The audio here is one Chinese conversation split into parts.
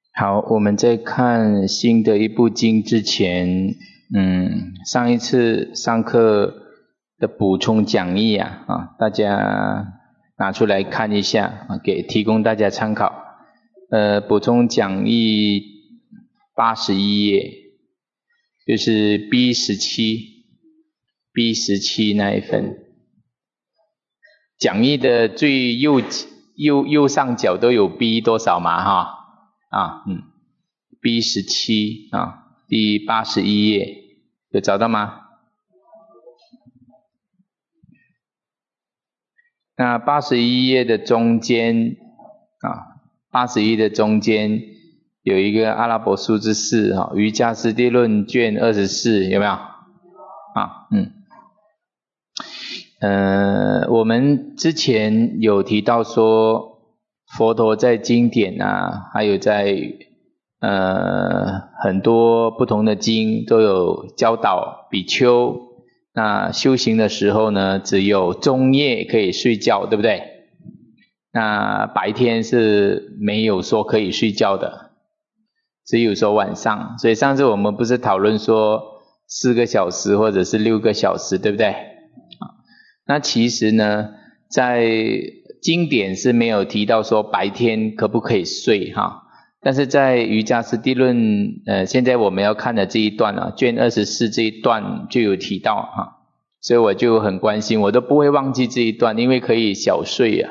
好，我们在看新的一部经之前，上一次上课的补充讲义大家拿出来看一下提供大家参考。补充讲义81页，就是 B17 那一份。讲义的最右上角都有 B 多少嘛B17 第81页有找到吗？那81页的中间81的中间有一个阿拉伯数字4瑜伽师地论卷24，有没有？我们之前有提到说，佛陀在经典还有在很多不同的经都有教导比丘，那修行的时候呢，只有中夜可以睡觉，对不对？那白天是没有说可以睡觉的，只有说晚上。所以上次我们不是讨论说4个小时或者是6个小时，对不对？那其实呢，在经典是没有提到说白天可不可以睡但是在瑜伽师地论现在我们要看的这一段卷24这一段就有提到所以我就很关心，我都不会忘记这一段，因为可以小睡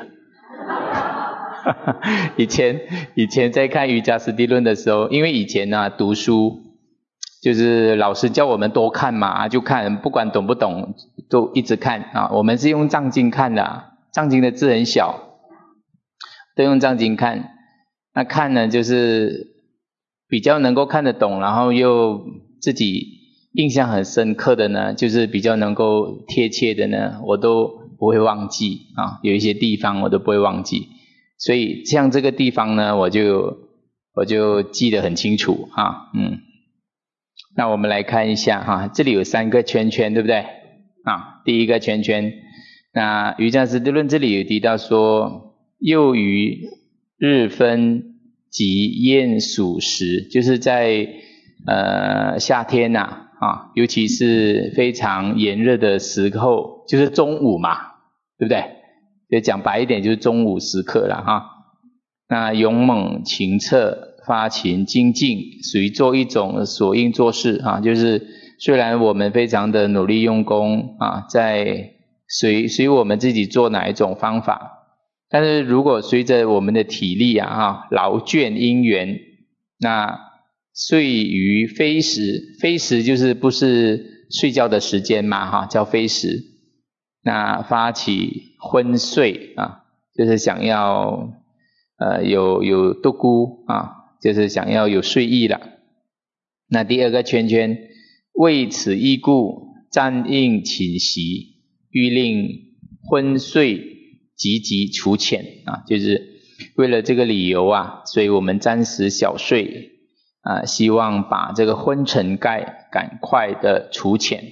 以前在看瑜伽师地论的时候，因为以前读书就是老师叫我们多看嘛，就看，不管懂不懂都一直看我们是用藏经看的藏经的字很小，都用藏经看。那看呢就是比较能够看得懂，然后又自己印象很深刻的呢，就是比较能够贴切的呢，我都不会忘记有一些地方我都不会忘记。所以像这个地方呢，我就记得很清楚那我们来看一下这里有3个圈圈，对不对？第一个圈圈，那瑜伽师地论这里有提到说，又于日分及雁属时，就是在夏天尤其是非常炎热的时候，就是中午嘛，对不对？所以讲白一点就是中午时刻了那勇猛勤策发勤精进，属于做一种所应做事就是虽然我们非常的努力用功在随我们自己做哪一种方法，但是如果随着我们的体力劳倦因缘，那睡于非时，非时就是不是睡觉的时间嘛叫非时，那发起昏睡就是想要有度孤就是想要有睡意了。那第2个圈圈，为此意故暂应寝息，欲令昏睡急除浅就是为了这个理由所以我们暂时小睡希望把这个昏沉盖赶快的除浅。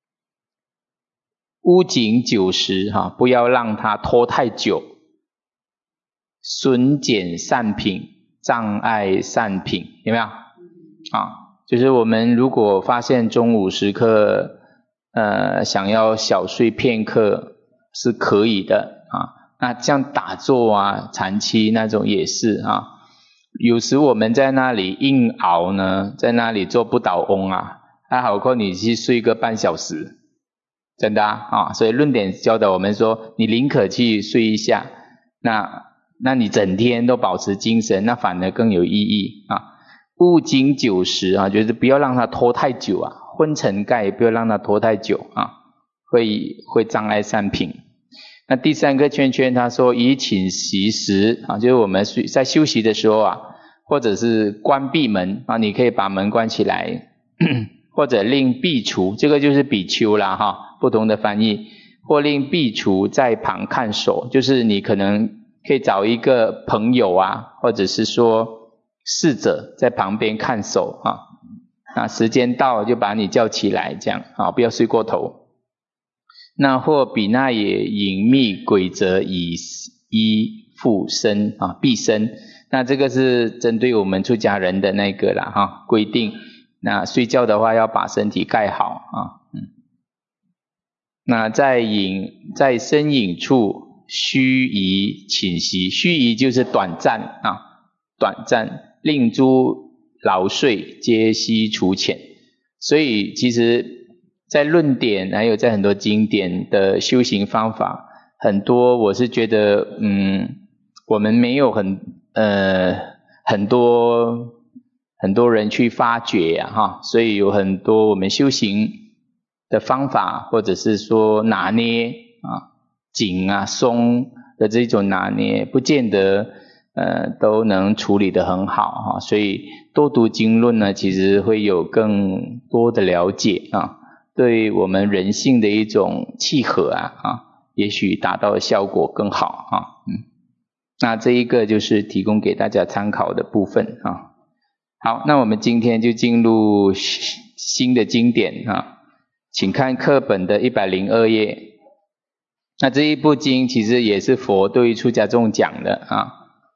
勿紧久时不要让它拖太久，损减善品，障碍善品，有没有就是我们如果发现中午时刻想要小睡片刻是可以的那像打坐禅期那种也是有时我们在那里硬熬呢，在那里做不倒翁还好过你去睡个半小时，真的所以论点教导我们说，你宁可去睡一下，那你整天都保持精神，那反而更有意义勿经久时就是不要让它拖太久昏沉盖不要让它拖太久会障碍善品。那第3个圈圈他说，以寝息时就是我们在休息的时候或者是关闭门你可以把门关起来或者令苾芻，这个就是比丘啦不同的翻译，或令苾芻在旁看守，就是你可能可以找一个朋友或者是说侍者在旁边看守那时间到就把你叫起来，这样不要睡过头。那或比那也隐秘鬼则以依附身毕身， 那这个是针对我们出家人的那个啦哈规定。那睡觉的话要把身体盖好啊。那在身影处须臾寝息，须臾就是短暂啊，短暂，令诸劳睡皆悉除浅。所以其实在论点还有在很多经典的修行方法，很多我是觉得我们没有很多人去发掘啊哈，所以有很多我们修行的方法，或者是说拿捏啊紧啊松的这种拿捏，不见得都能处理得很好哈。所以多读经论呢，其实会有更多的了解啊，对我们人性的一种契合啊也许达到的效果更好啊。那这一个就是提供给大家参考的部分啊。好，那我们今天就进入新的经典啊，请看课本的102页。那这一部经其实也是佛对出家众讲的啊。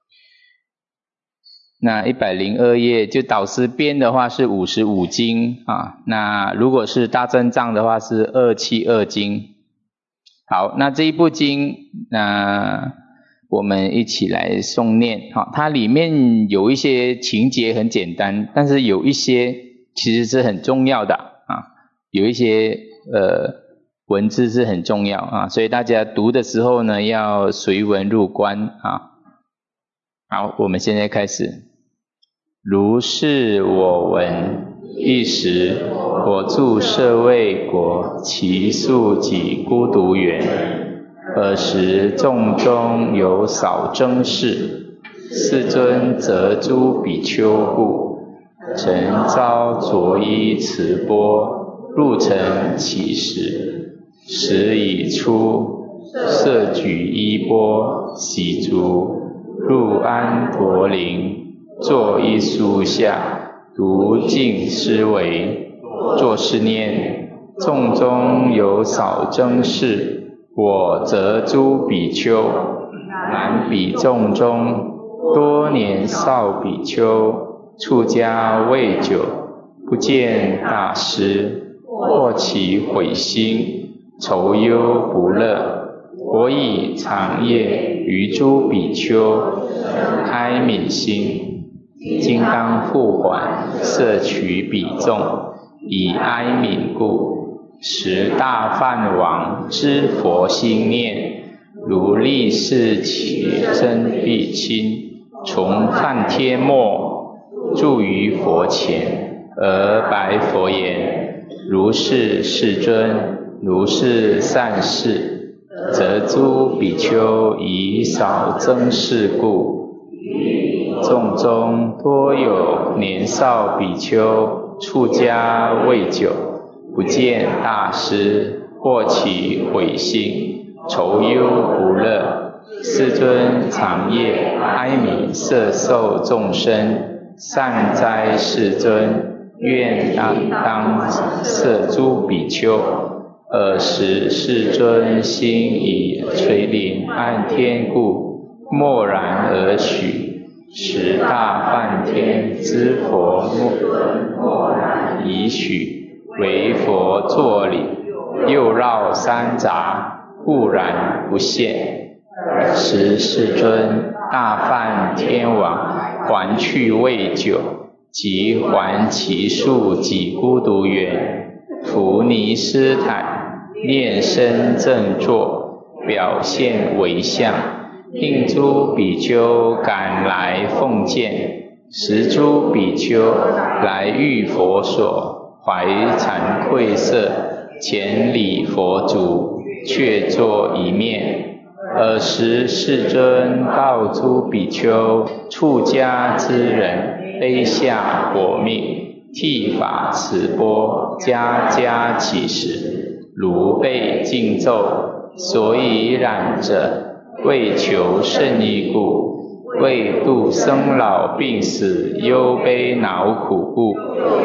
那102页就导师编的话是55经啊，那如果是大正藏的话是272经。好，那这一部经我们一起来诵念。好，它里面有一些情节很简单，但是有一些其实是很重要的啊，有一些文字是很重要啊，所以大家读的时候呢要随文入观啊。好，我们现在开始。如是我闻，一时我住舍卫国，其宿己孤独园。尔时众中有少僧士，世尊则诸比丘故，曾遭着衣持钵，入城乞食。时已出，摄举衣钵，洗足，入安陀林，坐一树下，读经思维，作是念：众中有少僧士，我则诸比丘，然彼众中多年少比丘，出家未久，不见大师，或起悔心，愁忧不乐。我以长夜于诸比丘开悯心，今当复还，摄取彼众，以哀悯故。时大梵王知佛心念，如力士起真必亲，从梵帖末住于佛前，而白佛言：如是世尊，如是善事，则诸比丘以少僧士故，众中多有年少比丘，出家未久，不见大师，或起悔心，愁忧不乐。世尊长夜哀悯摄受众生，善哉世尊，愿当摄诸比丘。尔时世尊心以垂铃按天故，默然而许。时大梵天知佛默然已许，为佛作礼，又绕三匝，固然不现。时世尊大梵天王还去未久，即还其宿己孤独园，伏尼斯坦，念声正坐，表现为相，令诸比丘赶来奉见。时诸比丘来遇佛所，怀惭愧色，前礼佛足，却坐一面。尔时世尊告诸比丘：出家之人，卑下果命，剃发持钵，家家乞食，如被禁咒，所以染者，为求胜义故，为度生老病死忧悲恼苦故。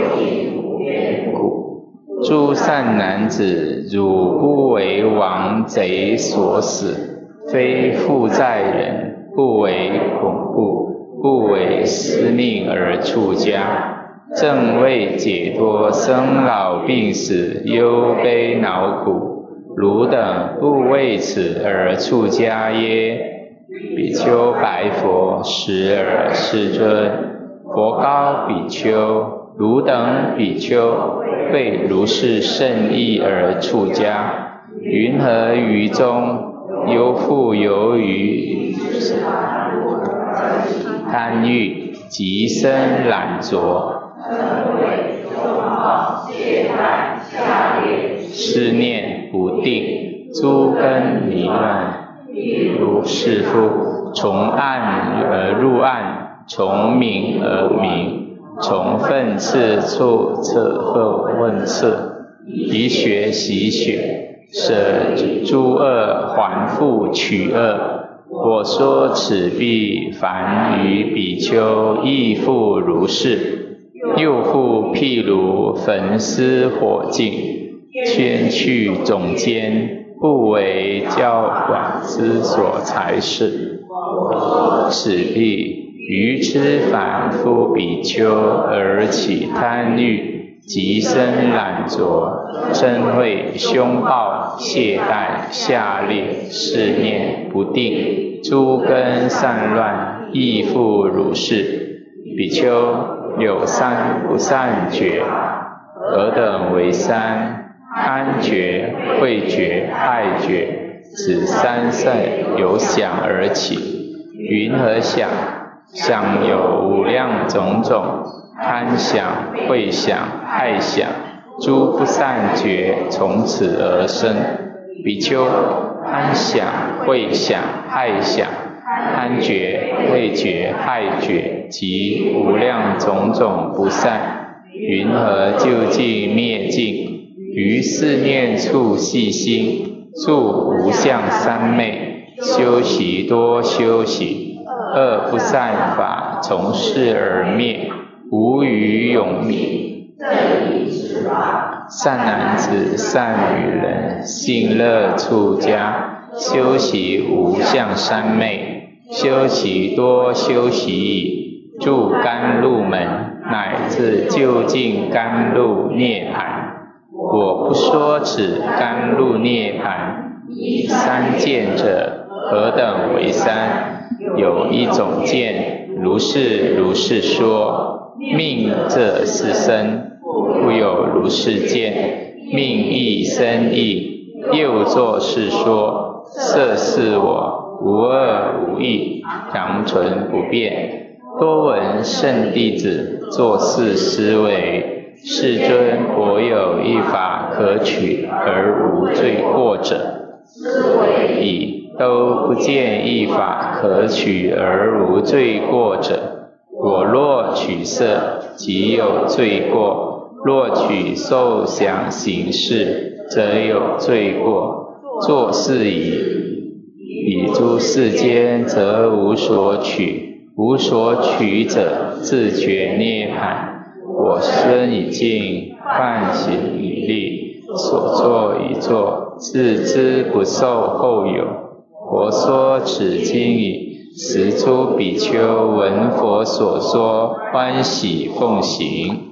诸善男子，汝不为王贼所使，非负债人，不为恐怖， 不为私命而出家，正为解脱生老病死忧悲恼苦，汝等不为此而出家耶？比丘白佛，时尔世尊，佛告比丘，汝等比丘为如是甚义而出家，云何于中忧复由于贪欲极深懒浊，思念不定，诸根迷乱，如是复从暗而入暗，从明而明，从愤刺处后问刺，以血洗血，舍诸恶还复取恶。我说此必凡于比丘亦复如是，又复譬如焚尸火尽，圈去种间，不为教管之所裁是。此必愚痴凡夫比丘而起贪欲，极深懒浊，嗔恚凶暴，懈怠下劣，思念不定，诸根散乱，亦复如是。比丘有三不善觉，何等为三？贪觉、恚觉、爱觉，此三圣由想而起。云何想？想有无量种种，贪想、恚想、爱想，诸不善觉从此而生。比丘，贪想、恚想、爱想，贪觉、恚觉、爱觉及无量种种不善，云何究竟灭尽？于四念处细心，住无相三昧，修习多修习，恶不善法从是而灭，无余永灭。善男子、善女人，信乐出家，修习无相三昧，修习多修习矣，住甘露门，乃至究竟甘露涅槃。我不说此甘露涅槃，以三见者，何等为三？有一种见，如是如是说，命这是身，故有如是见，命亦生亦，又作是说，色是我，无二无异，常存不变。多闻圣弟子作是思维，世尊，我有一法可取而无罪过者，以都不见一法可取而无罪过者。我若取色，即有罪过；若取受想行识，则有罪过。作是以诸世间，则无所取，无所取者，自觉涅槃。我身已尽，梵行已立，所作已作，自知不受后有。佛说此经已，时诸比丘闻佛所说，欢喜奉行。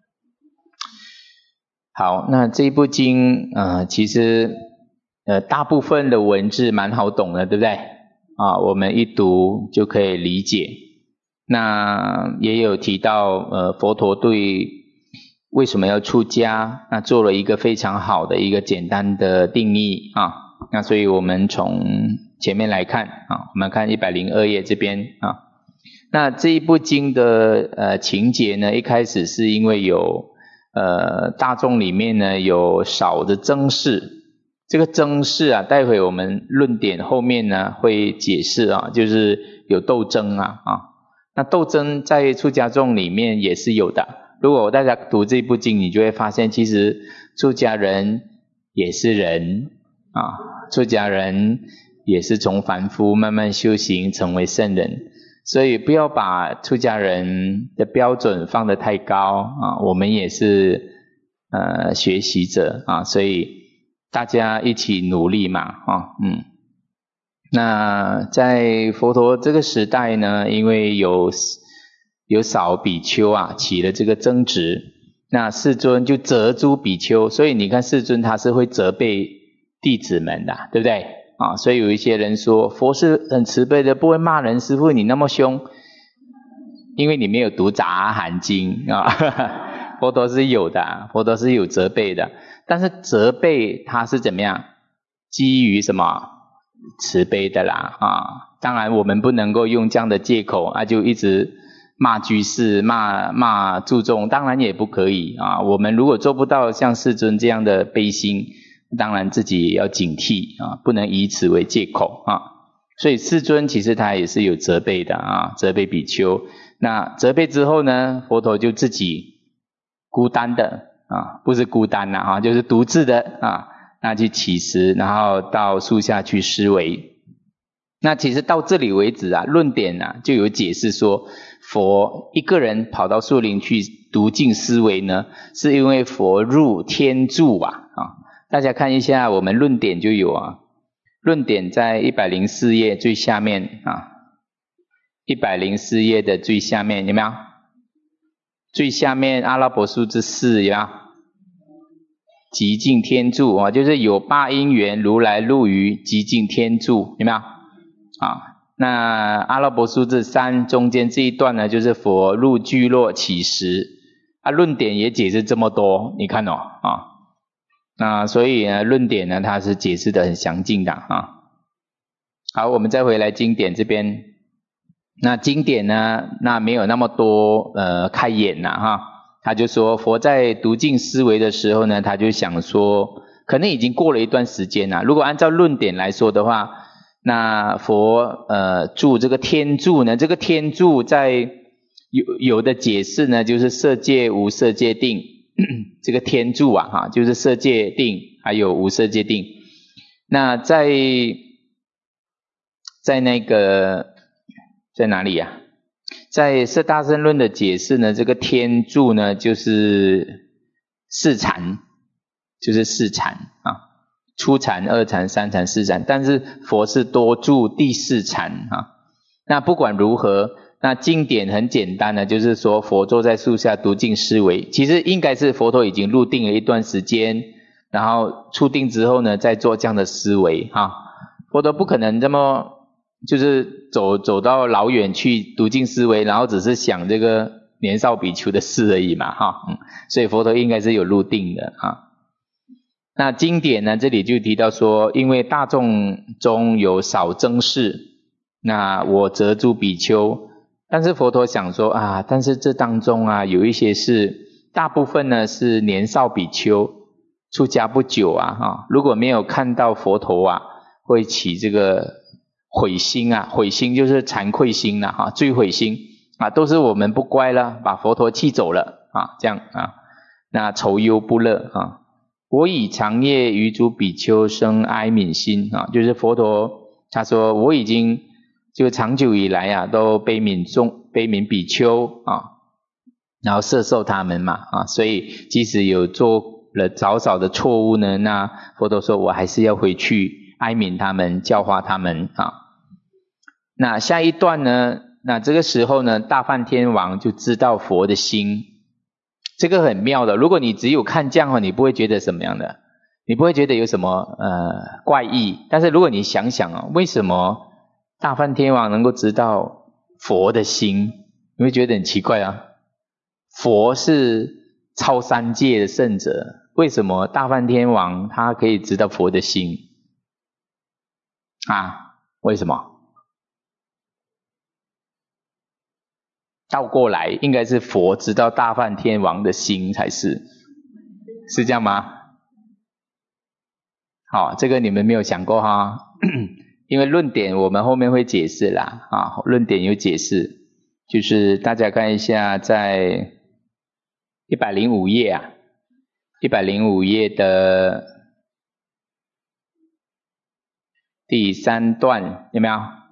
好，那这部经其实大部分的文字蛮好懂的，对不对？我们一读就可以理解。那也有提到佛陀对为什么要出家，那做了一个非常好的一个简单的定义那所以我们从前面来看我们看102页这边那这一部经的情节呢，一开始是因为有大众里面呢有少的争事，这个争事待会我们论点后面呢会解释就是有斗争那斗争在出家众里面也是有的。如果大家读这部经，你就会发现其实出家人也是人出家人也是从凡夫慢慢修行成为圣人，所以不要把出家人的标准放得太高我们也是学习者所以大家一起努力嘛那在佛陀这个时代呢，因为有少比丘啊起了这个争执，那世尊就责诸比丘，所以你看世尊他是会责备弟子们的，对不对啊？所以有一些人说佛是很慈悲的，不会骂人，师父你那么凶，因为你没有读杂含经啊。佛陀是有的，佛陀是有责备的，但是责备他是怎么样？基于什么？慈悲的啦啊！当然我们不能够用这样的借口啊，就一直骂居士、骂注众，当然也不可以啊。我们如果做不到像世尊这样的悲心，当然自己也要警惕啊，不能以此为借口啊。所以世尊其实他也是有责备的啊，责备比丘。那责备之后呢，佛陀就自己孤单的啊，不是孤单啦啊，就是独自的啊。那去起食，然后到树下去思维。那其实到这里为止啊，论点啊就有解释说，佛一个人跑到树林去读经思维呢，是因为佛入天住啊。大家看一下我们论点就有啊，论点在104页最下面啊，104页的最下面有没有？最下面阿拉伯数字4有没有？极尽天助啊，就是有8因缘如来入于极尽天助，有没有啊？那阿拉伯数字3中间这一段呢，就是佛入聚落起食啊，论点也解释这么多，你看哦啊，那所以呢，论点呢它是解释的很详尽的啊。好，我们再回来经典这边，那经典呢，那没有那么多开眼呐哈。他就说佛在读经思维的时候呢，他就想说可能已经过了一段时间了。如果按照论点来说的话，那佛住这个天住呢，这个天住在有的解释呢，就是色界无色界定这个天住啊哈，就是色界定还有无色界定。那在那个在哪里呀？在摄大乘论的解释呢，这个天住呢就是四禅，就是四禅啊，初禅、二禅、三禅、四禅，但是佛是多住第四禅啊。那不管如何，那经典很简单的，就是说佛坐在树下读经思维，其实应该是佛陀已经入定了一段时间，然后出定之后呢，再做这样的思维哈。佛陀不可能这么就是走到老远去读经思维，然后只是想这个年少比丘的事而已嘛哈。所以佛陀应该是有入定的啊。那经典呢，这里就提到说，因为大众中有少争事，那我责诸比丘，但是佛陀想说啊，但是这当中啊有一些是大部分呢是年少比丘出家不久啊如果没有看到佛陀啊，会起这个悔心啊，悔心就是惭愧心啦罪悔心啊，都是我们不乖了，把佛陀气走了啊，这样啊，那愁忧不乐啊。我以长夜于诸比丘生哀悯心啊，就是佛陀他说我已经就长久以来啊都悲悯比丘啊，然后摄受他们嘛啊，所以即使有做了少少的错误呢，那佛陀说我还是要回去哀悯他们，教化他们啊。那下一段呢，那这个时候呢，大梵天王就知道佛的心，这个很妙的。如果你只有看这样你不会觉得什么样的，你不会觉得有什么怪异。但是如果你想想为什么大梵天王能够知道佛的心，你会觉得很奇怪啊。佛是超三界的圣者，为什么大梵天王他可以知道佛的心啊？为什么？倒过来应该是佛知道大梵天王的心才是，是这样吗？好，这个你们没有想过哈因为论点我们后面会解释啦论点有解释，就是大家看一下在105页105页的第3段有没有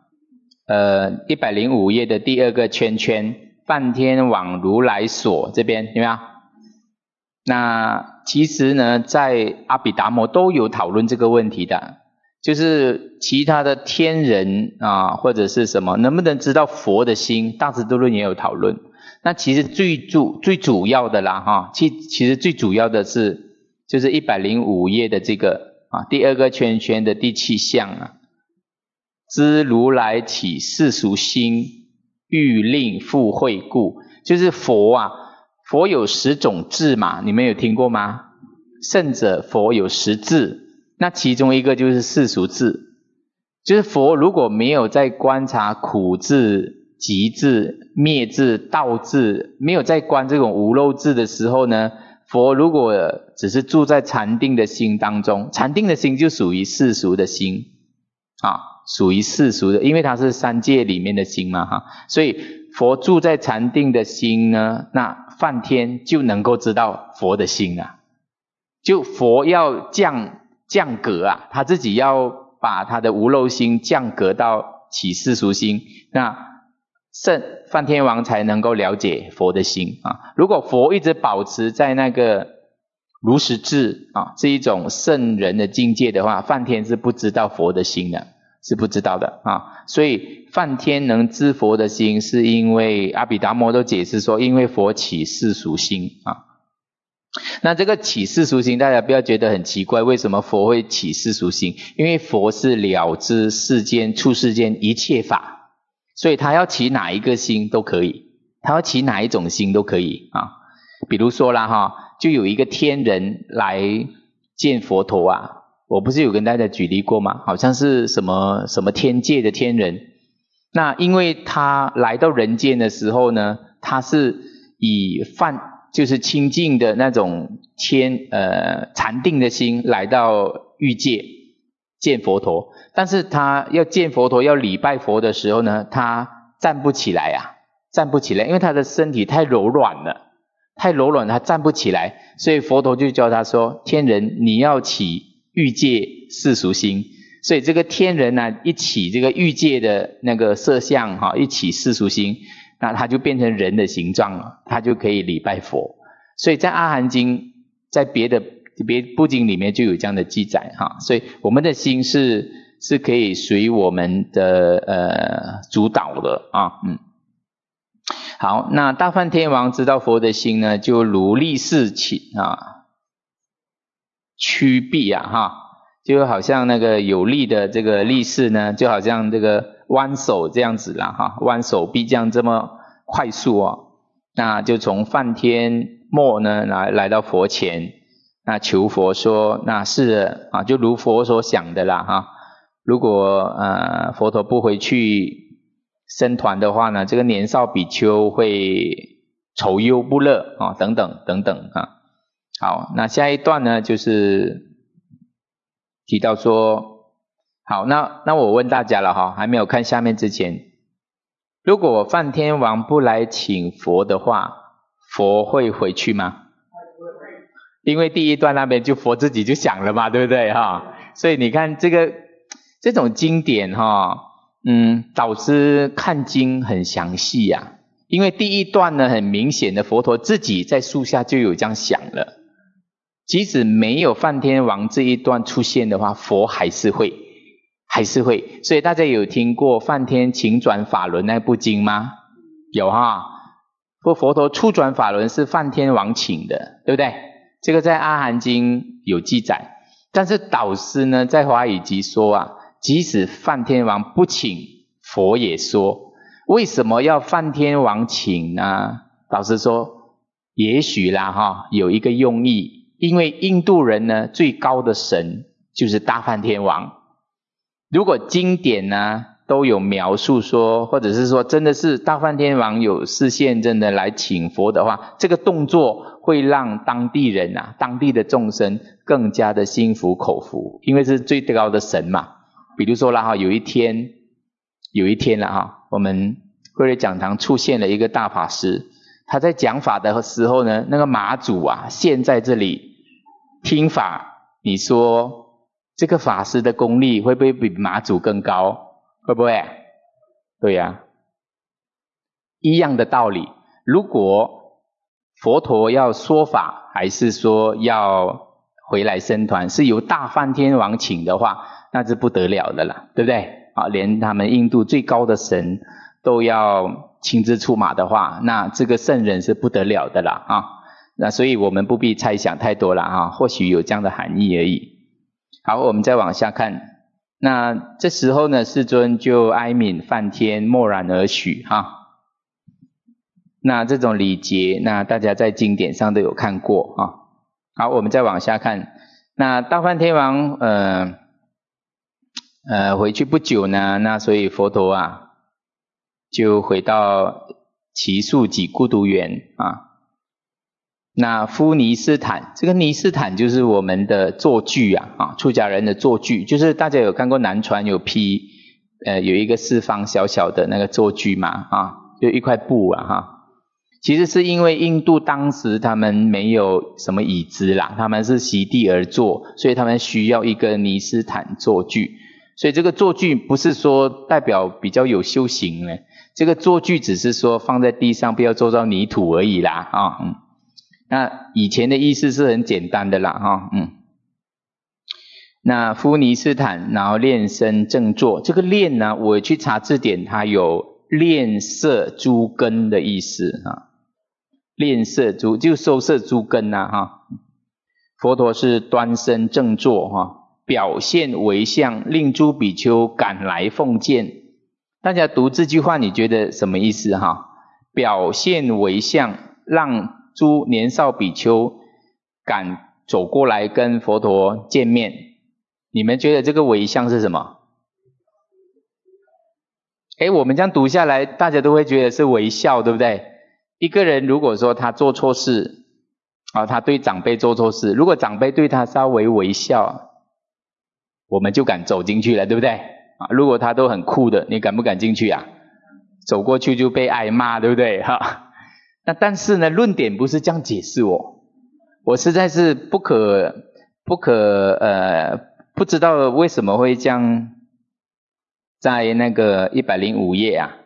？105页的第2个圈圈，梵天王如来所这边有没有？那其实呢，在阿毗达摩都有讨论这个问题的， 就是其他的天人啊，或者是什么，能不能知道佛的心？大智度论也有讨论。那其实最主要的啦哈，其实最主要的是就是105页的这个啊，第二个圈圈的第7项啊，知如来起世俗心，欲令复会故，就是佛啊，佛有10种智嘛，你们有听过吗？圣者佛有10智。那其中一个就是世俗智，就是佛如果没有在观察苦智、集智、灭智、道智，没有在观这种无漏智的时候呢，佛如果只是住在禅定的心当中，禅定的心就属于世俗的心啊，属于世俗的，因为它是三界里面的心嘛哈，所以佛住在禅定的心呢，那梵天就能够知道佛的心啊，就佛要降格啊，他自己要把他的无漏心降格到起世俗心，那梵天王才能够了解佛的心啊。如果佛一直保持在那个如实智啊这一种圣人的境界的话，梵天是不知道佛的心的，是不知道的啊。所以梵天能知佛的心，是因为阿毗达摩都解释说，因为佛起世俗心啊。那这个起世俗心，大家不要觉得很奇怪，为什么佛会起世俗心？因为佛是了知世间处世间一切法，所以他要起哪一个心都可以，他要起哪一种心都可以啊。比如说啦哈，就有一个天人来见佛陀啊，我不是有跟大家举例过吗？好像是什么天界的天人，那因为他来到人间的时候呢，他是以就是清净的那种禅定的心来到欲界见佛陀，但是他要见佛陀要礼拜佛的时候呢，他站不起来啊，站不起来，因为他的身体太柔软了，他站不起来，所以佛陀就教他说，天人你要起欲界世俗心，所以这个天人呢一起这个欲界的那个色相哈，一起世俗心，那他就变成人的形状了，他就可以礼拜佛。所以在阿含经，在别部经里面就有这样的记载哈。所以我们的心是可以随我们的主导的啊。好，那大梵天王知道佛的心呢，就如力士起啊，趋臂啊哈，就好像那个有力的这个力士呢，就好像这个弯手这样子啦哈，弯手臂这样这么快速啊，那就从梵天末呢来到佛前，那求佛说，那是啊，就如佛所想的啦哈。如果佛陀不回去僧团的话呢，这个年少比丘会愁忧不乐啊，等等等等啊。好，那下一段呢就是提到说，好，那我问大家了哈，还没有看下面之前，如果梵天王不来请佛的话，佛会回去吗？因为第一段那边就佛自己就想了嘛，对不对哈？所以你看这种经典哈，导师看经很详细啊，因为第一段呢很明显的佛陀自己在树下就有这样想了，即使没有梵天王这一段出现的话，佛还是会，所以大家有听过梵天请转法轮那部经吗？有哈，佛陀初转法轮是梵天王请的，对不对？这个在阿含经有记载，但是导师呢在华语集说啊，即使梵天王不请，佛也说。为什么要梵天王请呢？导师说，也许啦哈，有一个用意，因为印度人呢最高的神就是大梵天王。如果经典呢都有描述说，或者是说真的是大梵天王有示现真的来请佛的话，这个动作会让当地人啊，当地的众生更加的心服口服，因为是最高的神嘛。比如说啦哈，有一天啦哈，我们慧瑞讲堂出现了一个大法师，他在讲法的时候呢，那个马祖啊现在这里听法，你说这个法师的功力会不会比马祖更高？会不会？对呀，一样的道理。如果佛陀要说法，还是说要回来僧团，是由大梵天王请的话， 那是不得了的啦，对不对？啊，连他们印度最高的神都要亲自出马的话，那这个圣人是不得了的啦啊。那所以我们不必猜想太多了啊，或许有这样的含义而已。好，我们再往下看。那这时候呢，世尊就哀悯梵天，默然而许哈。那这种礼节，那大家在经典上都有看过啊。好，我们再往下看。那大梵天王回去不久呢，那所以佛陀啊就回到祇树给孤独园啊。那夫尼斯坦，这个尼斯坦就是我们的坐具啊，出家人的坐具，就是大家有看过南传有披有一个四方小小的那个坐具嘛啊，就一块布啊哈。其实是因为印度当时他们没有什么椅子啦，他们是席地而坐，所以他们需要一个尼斯坦坐具。所以这个坐具不是说代表比较有修行呢，这个坐具只是说放在地上不要坐到泥土而已啦啊。那以前的意思是很简单的啦哈。那夫尼斯坦，然后练身正坐，这个练呢，我去查字典，它有练摄诸根的意思啊。练摄诸就收摄诸根啊哈。佛陀是端身正坐哈，表现为相，令诸比丘赶来奉见。大家读这句话，你觉得什么意思哈？表现为相，让诸年少比丘赶走过来跟佛陀见面。你们觉得这个为相是什么？我们这样读下来，大家都会觉得是微笑，对不对？一个人如果说他做错事啊，他对长辈做错事，如果长辈对他稍微微笑，我们就敢走进去了，对不对？啊，如果他都很酷的，你敢不敢进去啊？走过去就被挨骂，对不对？哈。那但是呢，论点不是这样解释我实在是不知道为什么会这样，在那个105页啊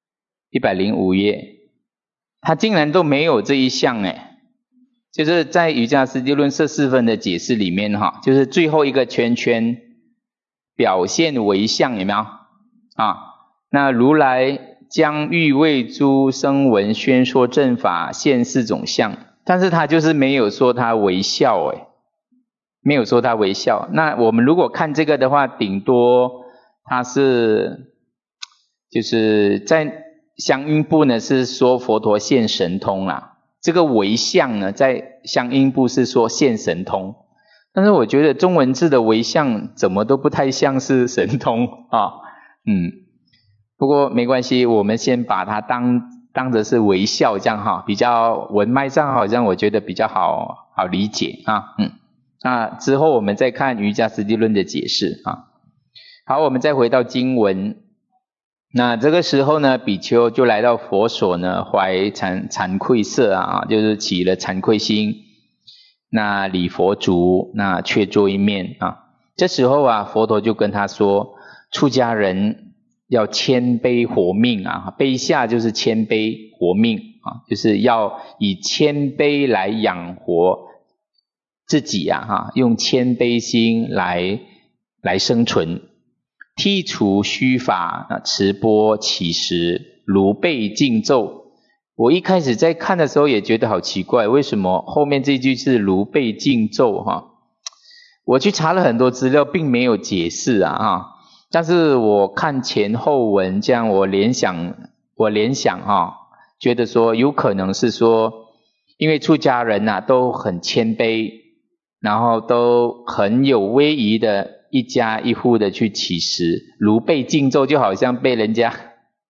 ，105页，他竟然都没有这一项就是在瑜伽师地论摄四分的解释里面哈，就是最后一个圈圈，表现为相，有没有啊？那如来将欲为诸声闻宣说正法，现四种相，但是他就是没有说他微笑没有说他微笑。那我们如果看这个的话，顶多他是就是在相应部呢是说佛陀现神通啦，这个微相呢在相应部是说现神通，但是我觉得中文字的微相怎么都不太像是神通啊。不过没关系，我们先把它当着是微笑这样哈，比较文脉上好像我觉得比较好理解啊。那之后我们再看瑜伽师地论的解释啊。好，我们再回到经文。那这个时候呢，比丘就来到佛所呢，怀惭愧色啊，就是起了惭愧心。那礼佛足，那却坐一面啊。这时候啊，佛陀就跟他说，出家人要谦卑活命啊，卑下就是谦卑活命啊，就是要以谦卑来养活自己啊，用谦卑心来生存。剔除虚法，持钵乞食，如背敬咒。我一开始在看的时候也觉得好奇怪，为什么后面这句是如背敬咒我去查了很多资料，并没有解释啊但是我看前后文这样，我联想觉得说有可能是说，因为出家人都很谦卑，然后都很有威仪的一家一户的去乞食，如被敬咒，就好像被人家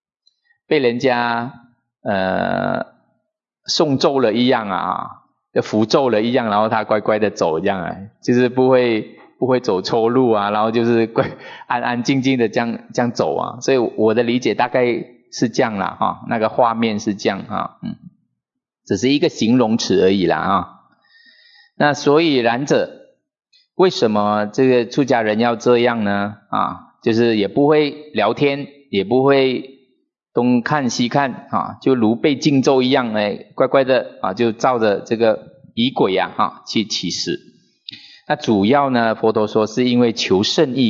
诵咒了一样符咒了一样，然后他乖乖的走这样就是不会走错路啊，然后就是安安静静的这样走啊，所以我的理解大概是这样啦那个画面是这样只是一个形容词而已啦那所以然者，为什么这个出家人要这样呢就是也不会聊天，也不会东看西看就如被敬咒一样乖乖的就照着这个仪轨去乞食。那主要呢，佛陀说是因为求胜义故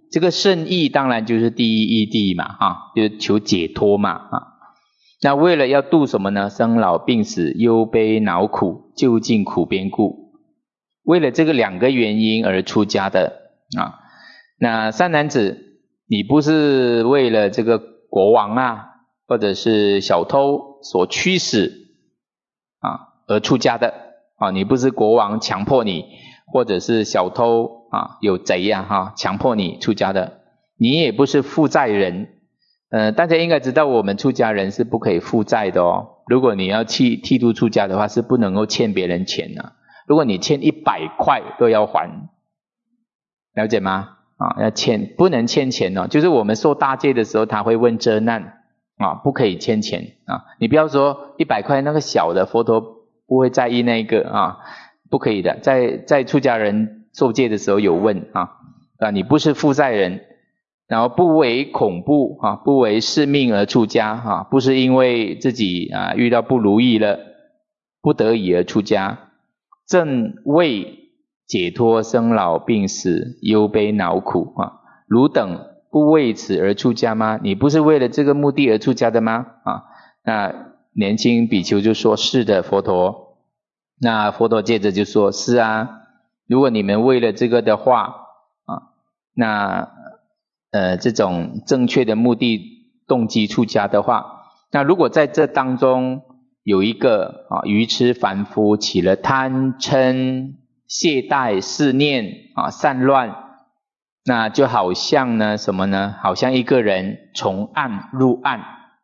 这个圣意当然就是第一义谛嘛，就是求解脱嘛，那为了要度什么呢？生老病死、忧悲恼苦、究竟苦边故，为了这个2个原因而出家的那善男子，你不是为了这个国王或者是小偷所驱使而出家的你不是国王强迫你，或者是小偷有贼强迫你出家的，你也不是负债人。大家应该知道我们出家人是不可以负债的如果你要剃度出家的话，是不能够欠别人钱的。如果你欠100块都要还，了解吗？要欠，不能欠钱就是我们受大戒的时候，他会问遮难不可以欠钱你不要说100块那个小的，佛陀不会在意那个不可以的。在出家人受戒的时候有问你不是负债人，然后不为恐怖不为是命而出家不是因为自己遇到不如意了不得已而出家，正为解脱生老病死忧悲恼苦汝等不为此而出家吗？你不是为了这个目的而出家的吗？那年轻比丘就说是的，佛陀。那佛陀接着就说是如果你们为了这个的话那这种正确的目的动机出家的话，那如果在这当中有一个愚痴凡夫起了贪嗔懈怠思念散乱，那就好像呢什么呢？好像一个人从暗入暗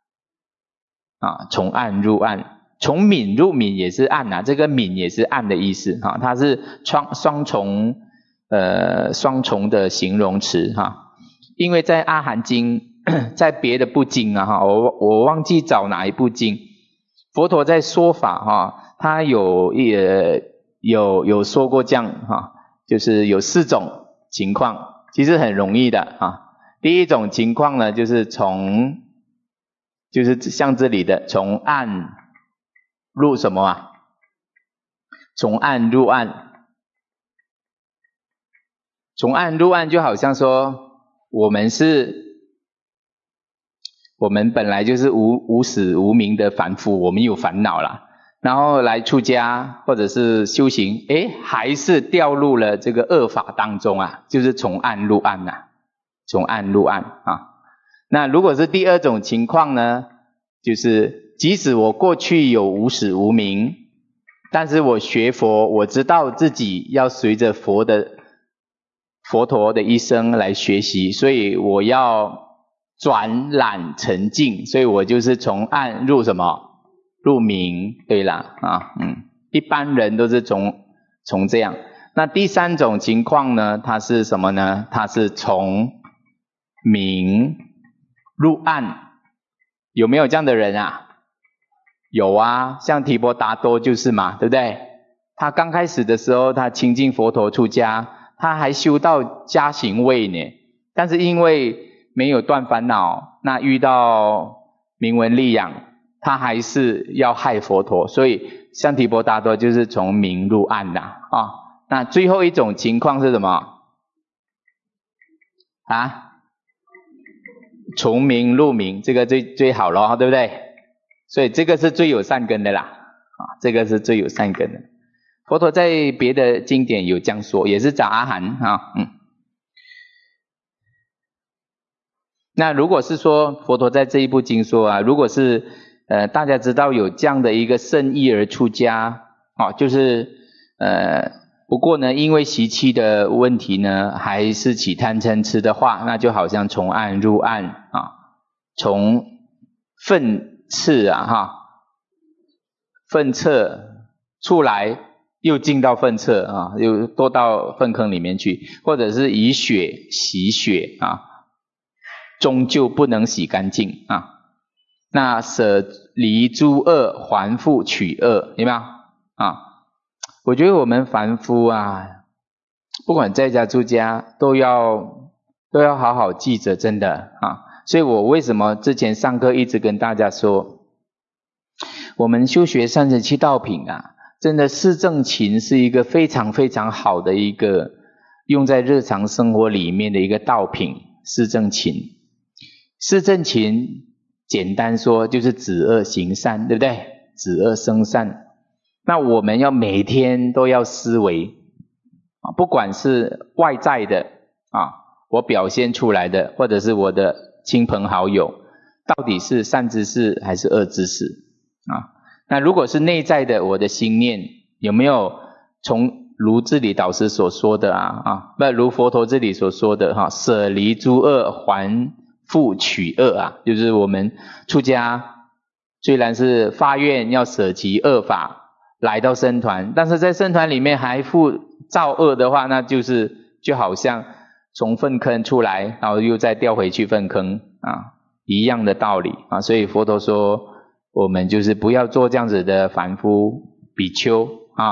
从暗入暗，从明入明也是暗这个明也是暗的意思它是双重的形容词因为在阿含经在别的部经我忘记找哪一部经，佛陀在说法他有说过这样就是有4种情况，其实很容易的第一种情况呢，就是像这里的从暗入什么从暗入暗。从暗入暗就好像说我们本来就是无始无明的凡夫，我们有烦恼啦，然后来出家或者是修行还是掉入了这个恶法当中就是从暗入暗从暗入暗那如果是第2种情况呢，就是即使我过去有无始无明，但是我学佛，我知道自己要随着佛陀的一生来学习，所以我要转染成净，所以我就是从暗入什么？入明，对啦一般人都是从这样。那第3种情况呢，它是什么呢？它是从明入暗。有没有这样的人有像提婆达多就是嘛，对不对？他刚开始的时候，他亲近佛陀出家，他还修到加行位呢，但是因为没有断烦恼，那遇到名闻利养，他还是要害佛陀，所以像提婆达多就是从明入暗那最后一种情况是什么从明入明，这个最好了对不对？所以这个是最有善根的啦这个是最有善根的。佛陀在别的经典有这样说，也是找阿含那如果是说佛陀在这一部经说如果是大家知道有这样的一个圣意而出家就是不过呢因为习气的问题呢还是起贪嗔痴的话，那就好像从暗入暗从粪厕粪厕出来又进到粪厕又多到粪坑里面去，或者是以血洗血终究不能洗干净那舍离诸恶，还复取恶，有没有我觉得我们凡夫不管在家出家都要好好记着，真的所以我为什么之前上课一直跟大家说，我们修学37道品真的四正勤是一个非常非常好的一个用在日常生活里面的一个道品，四正勤。四正勤简单说就是止恶行善，对不对？止恶生善。那我们要每天都要思维，不管是外在的我表现出来的，或者是我的亲朋好友，到底是善知识还是恶知识那如果是内在的，我的心念有没有从如这里导师所说的如佛陀这里所说的舍离诸恶，还复取恶就是我们出家虽然是发愿要舍弃恶法来到僧团，但是在僧团里面还复造恶的话，那就好像从粪坑出来，然后又再掉回去粪坑一样的道理所以佛陀说我们就是不要做这样子的凡夫比丘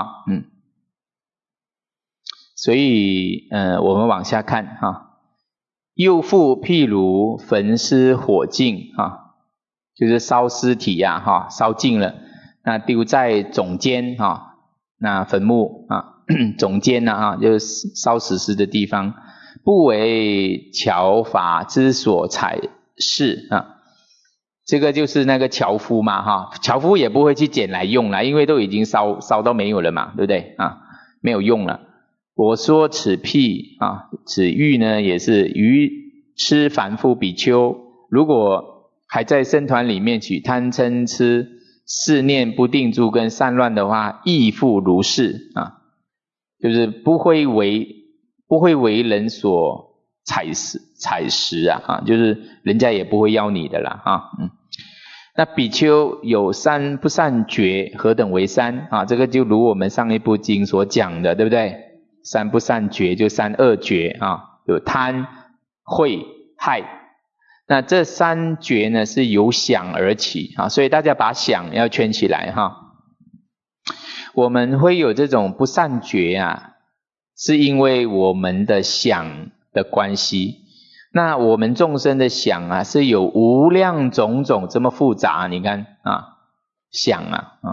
所以我们往下看又复譬如焚尸火尽就是烧尸体烧尽了，那丢在冢间那坟墓冢间就是烧死尸的地方，不为樵法之所采视这个就是那个樵夫嘛樵夫也不会去捡来用了，因为都已经烧到没有了嘛，对不对没有用了。我说此譬此喻呢，也是愚痴凡夫比丘，如果还在僧团里面取贪嗔痴四念不定诸根散乱的话，亦复如是就是不会为人所采食就是人家也不会要你的啦那比丘有三不善觉，何等为三这个就如我们上一部经所讲的，对不对？三不善觉就三恶觉有贪恚害。那这三觉呢是由想而起所以大家把想要圈起来我们会有这种不善觉是因为我们的想的关系。那我们众生的想是有无量种种这么复杂你看想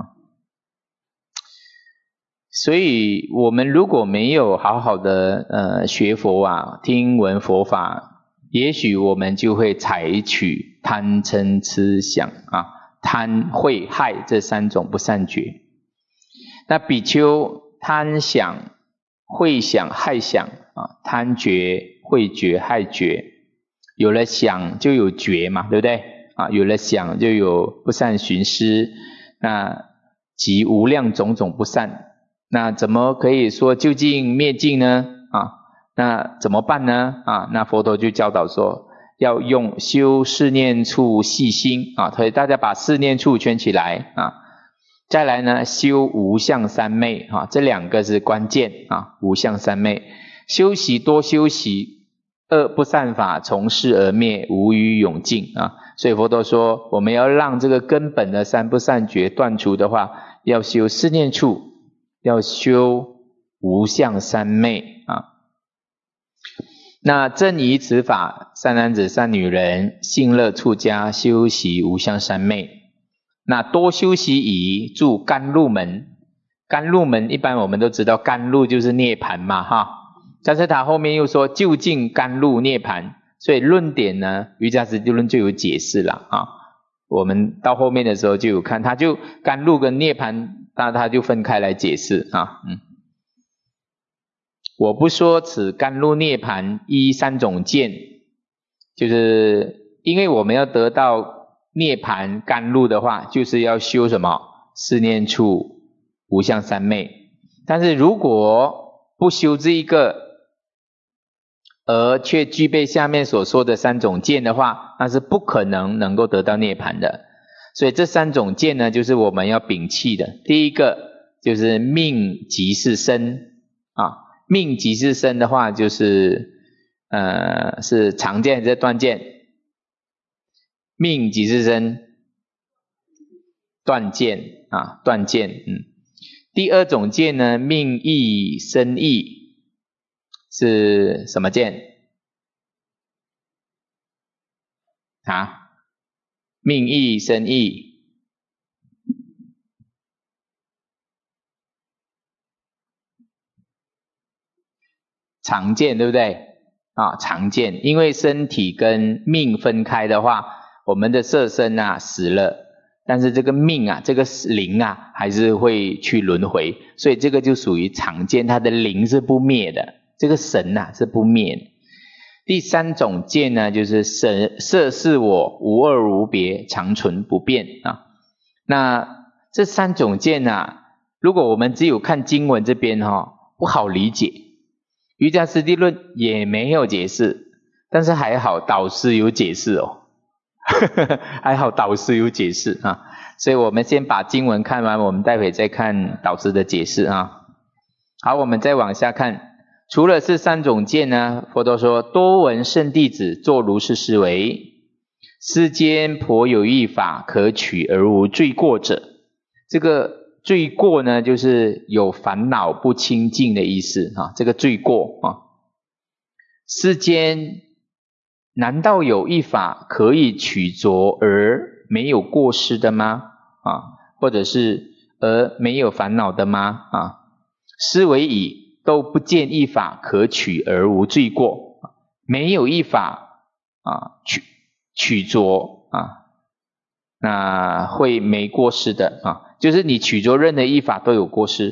所以我们如果没有好好的学佛听闻佛法，也许我们就会采取贪嗔痴想贪恚害这三种不善觉。那比丘贪想恚想害想贪觉恚觉害觉，有了想就有觉嘛，对不对有了想就有不善寻思，那即无量种种不善。那怎么可以说究竟灭尽呢那怎么办呢那佛陀就教导说要用修四念处细心所以大家把四念处圈起来再来呢修无相三昧这两个是关键无相三昧，修习多修习，恶不善法从事而灭，无余永尽所以佛陀说我们要让这个根本的三不善觉断除的话，要修四念处，要修无相三昧那正以此法，善男子善女人信乐出家，修习无相三昧。那多修习以住甘露门。甘露门一般我们都知道甘露就是涅盘嘛但是他后面又说究竟甘露涅盘，所以论点呢瑜伽师地论就有解释了我们到后面的时候就有看，他就甘露跟涅盘他就分开来解释我不说此甘露涅盘依三种见，就是因为我们要得到涅盘甘露的话，就是要修什么四念处无相三昧。但是如果不修这一个，而却具备下面所说的三种见的话，那是不可能够得到涅盘的。所以这三种见呢，就是我们要摒弃的。第一个就是命即是身命即是身的话，就是是常见这断见。命即是身，断见断见第二种见呢，命意身意是什么见命意身意常见，对不对？常见，因为身体跟命分开的话，我们的色身死了，但是这个命这个灵还是会去轮回，所以这个就属于常见，它的灵是不灭的，这个神是不灭的。第三种见呢，就是色是我，无二无别，常存不变那这三种见如果我们只有看经文这边不好理解，瑜伽师地论也没有解释，但是还好导师有解释还好导师有解释所以我们先把经文看完，我们待会再看导师的解释好，我们再往下看。除了是三种见呢，佛陀说多闻圣弟子作如是思维，世间颇有一法可取而无罪过者。这个罪过呢，就是有烦恼不清净的意思这个罪过世间难道有一法可以取着而没有过失的吗或者是而没有烦恼的吗思维已都不见一法可取而无罪过，没有一法取着那会没过失的就是你取着任何一法都有过失。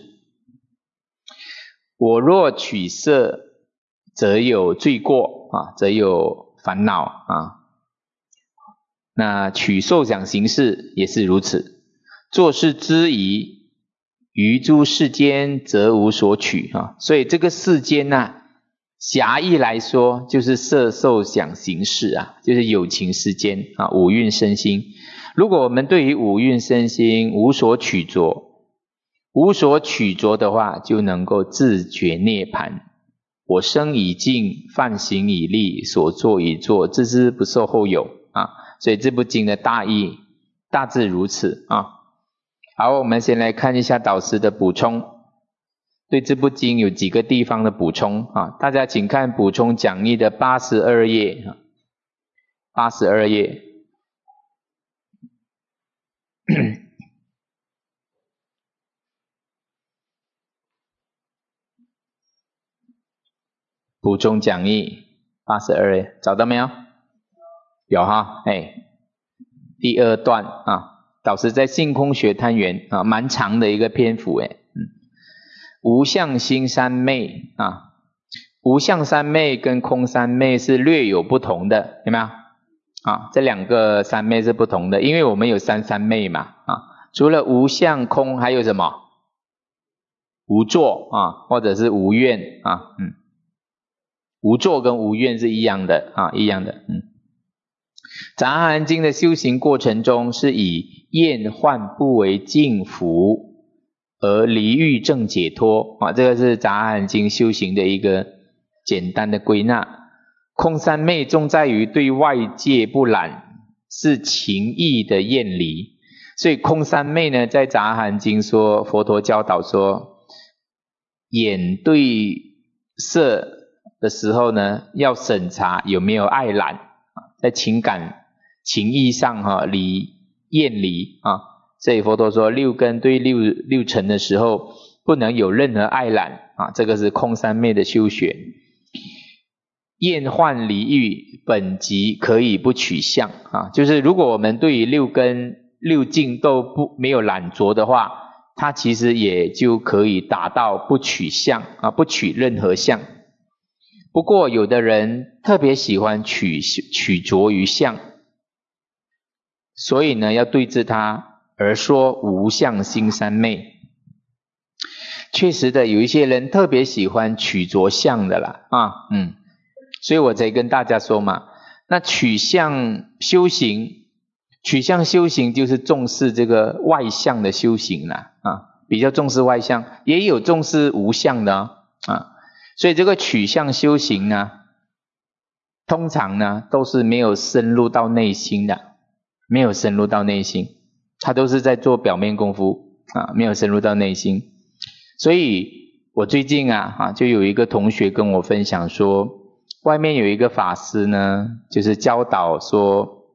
我若取色，则有罪过则有烦恼那取受想行识也是如此。做事之疑，于诸世间则无所取所以这个世间狭义来说就是色受想行识就是有情世间五蕴身心。如果我们对于五蕴身心无所取着，无所取着的话，就能够自觉涅槃。我生已尽，犯行已立，所作已作，自知不受后有所以这部经的大意大致如此好，我们先来看一下导师的补充，对这部经有几个地方的补充大家请看补充讲义的82页82页补充讲义82页找到没有？有第二段导师在性空学探源蛮长的一个篇幅无相心三昧无相三昧跟空三昧是略有不同的，有没有这两个三昧是不同的，因为我们有三昧嘛除了无相空还有什么？无作或者是无愿无作跟无愿是一样的一样的杂阿含经的修行过程中，是以厌患不为境福而离欲正解脱这个是杂阿含经修行的一个简单的归纳。空三昧重在于对外界不染，是情意的厌离，所以空三昧呢，在杂阿含经说，佛陀教导说，眼对色的时候呢，要审查有没有爱染，在情意上厌离所以佛陀说六根对六尘的时候不能有任何爱染这个是空三昧的修学。厌患离欲本即可以不取相就是如果我们对于六根六境都没有染着的话，它其实也就可以达到不取相不取任何相。不过有的人特别喜欢取着于相，所以呢要对治它，而说无相心三昧。确实的，有一些人特别喜欢取着相的啦所以我才跟大家说嘛，那取相修行就是重视这个外相的修行啦比较重视外相，也有重视无相的所以这个取相修行呢，通常呢都是没有深入到内心的，没有深入到内心，他都是在做表面功夫没有深入到内心。所以我最近就有一个同学跟我分享说，外面有一个法师呢，就是教导说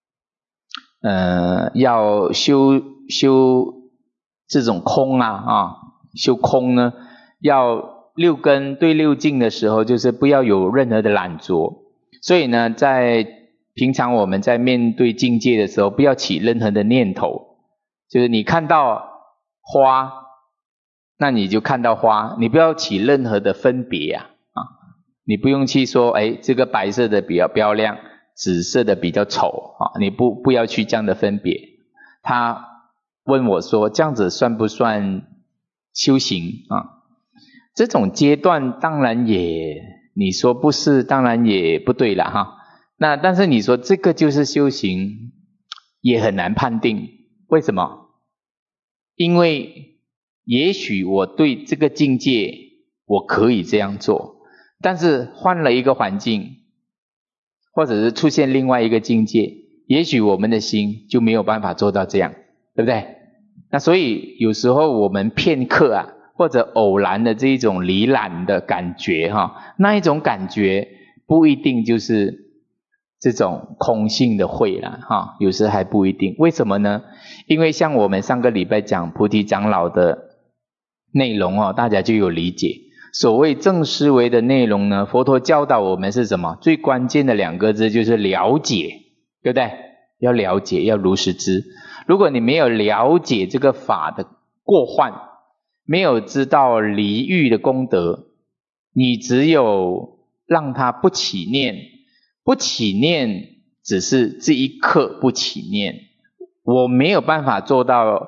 要修这种空修空呢，要六根对六境的时候，就是不要有任何的懒着。所以呢，在平常我们在面对境界的时候，不要起任何的念头。就是你看到花，那你就看到花，你不要起任何的分别啊。你不用去说，这个白色的比较漂亮，紫色的比较丑啊，你不要去这样的分别。他问我说，这样子算不算修行啊？这种阶段当然也，你说不是，当然也不对了哈。那但是你说这个就是修行，也很难判定。为什么？因为也许我对这个境界我可以这样做，但是换了一个环境，或者是出现另外一个境界，也许我们的心就没有办法做到这样，对不对？那所以有时候我们片刻啊，或者偶然的这一种离染的感觉那一种感觉不一定就是这种空性的慧啦有时还不一定。为什么呢？因为像我们上个礼拜讲菩提长老的内容大家就有理解。所谓正思维的内容呢，佛陀教导我们是什么？最关键的2个字就是了解，对不对？要了解，要如实知。如果你没有了解这个法的过患，没有知道离欲的功德，你只有让它不起念，不起念只是这一刻不起念，我没有办法做到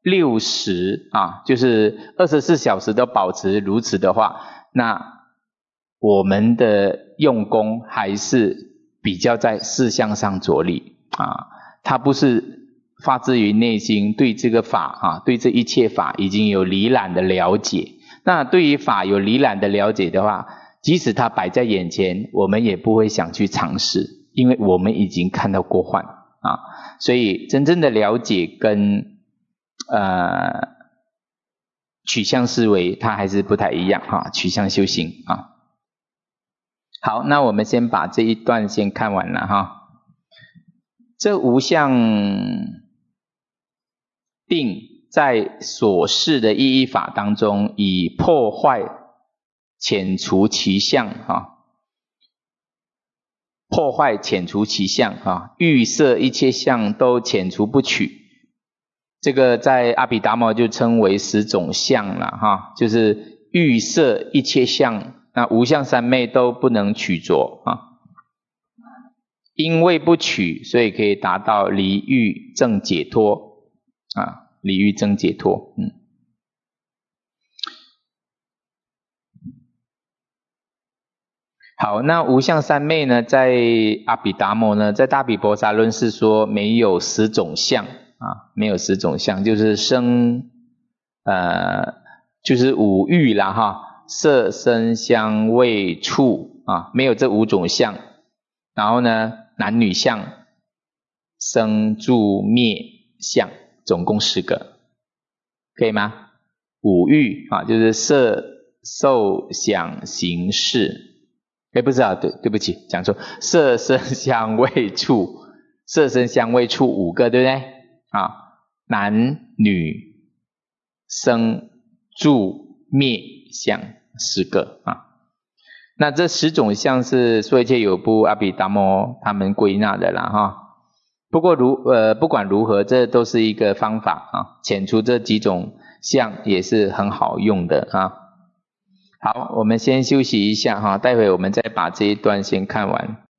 60就是24小时都保持如此的话，那我们的用功还是比较在事项上着力它不是发自于内心对这个法对这一切法已经有离染的了解。那对于法有离染的了解的话，即使它摆在眼前，我们也不会想去尝试，因为我们已经看到过患所以真正的了解跟取向思维它还是不太一样取向修行好，那我们先把这一段先看完了这无相定在所示的意义法当中，以破坏遣除其相破坏遣除其相欲色一切相都遣除不取。这个在阿毗达摩就称为10种相了就是欲色一切相，那无相三昧都不能取着因为不取，所以可以达到离欲正解脱离欲正解脱好，那无相三昧呢，在阿毗达摩呢，在大毗婆沙论是说没有10种相没有10种相，就是生就是五欲啦色声香味触没有这5种相。然后呢，男女相、生住灭相，总共10个，可以吗？五欲就是色受想行识，不是对不起，讲错，色声香味触，色声香味触5个，对不对男女生住灭相10个那这10种相是说一切有部阿毗达摩他们归纳的啦不过不管如何，这都是一个方法遣除这几种相也是很好用的好，我们先休息一下待会我们再把这一段先看完。